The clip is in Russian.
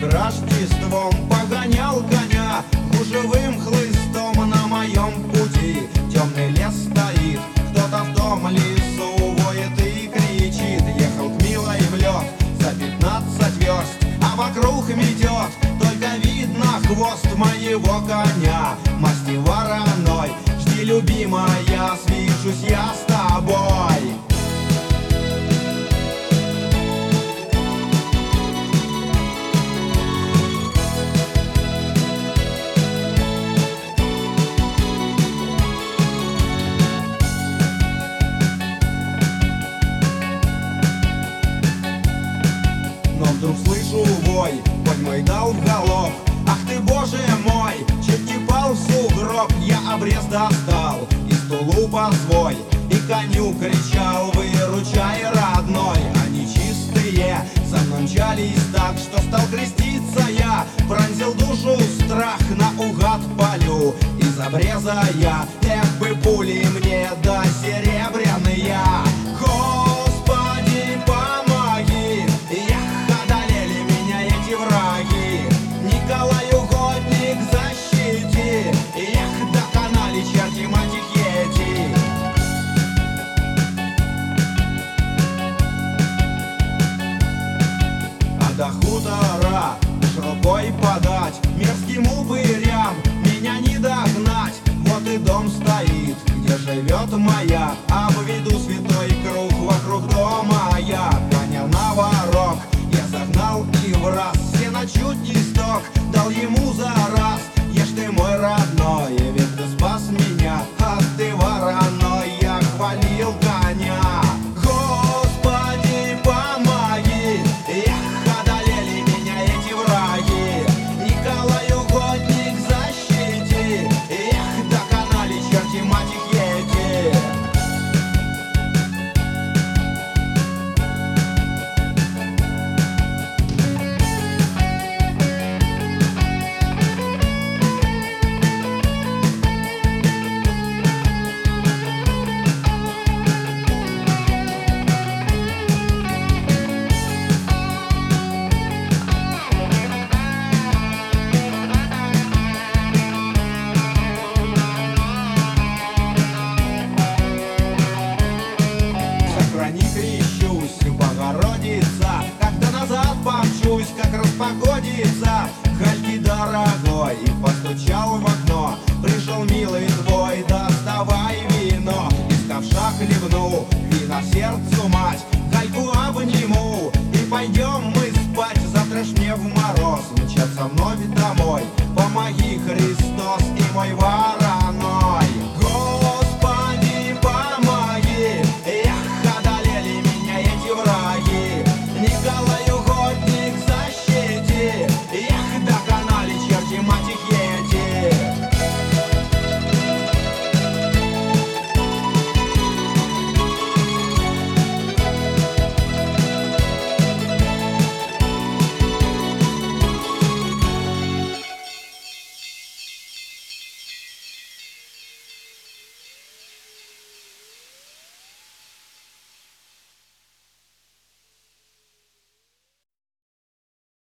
Рождеством погонял коня гужевым хлыстом на моем пути. Темный лес стоит, кто-то в том лесу воет и кричит. Ехал к милой в лед за 15 верст, а вокруг метет, только видно хвост моего коня. Масти вороной, жди, любимая, свяжусь я с тобой. Но вдруг слышу вой, конь мой дал в галоп. Ах ты, боже мой, чуть не пал в сугроб. Я обрез достал из тулупа свой и коню кричал: выручай, родной. Они чистые за мной мчались так, что стал креститься я. Пронзил душу страх, наугад палю из обреза я. Эх бы пули мне да серебряные. Господи, помоги, одолели меня эти враги. Николай, угодник, защити, доконали черти мать их ети. А до хутора уж рукой подать мерзким упырям меня не догнать. Вот и дом стоит, где живет моя, обведу святой круг вокруг дома я. Коня на ворог я загнал и враз, сено чуть не сток дал ему за раз. Ешь ты, мой родной, ведь ты спас меня, а ты вороной. Я хвалил коня. Господи, помоги, одолели меня эти враги. Николай, угодник, защити, доконали черти мать их ети. Сохрани, крещусь, Богородица, как-то назад помчусь, как распогодится. Хальки, дорогой, и постучал в окно. Пришел милый твой, доставай вино. Из ковша хлебну, вина сердцу мать. Хальку обниму, и пойдем мы спать. Завтра ж мне в мороз мчаться вновь домой. Помоги, Христос, и мой ворон.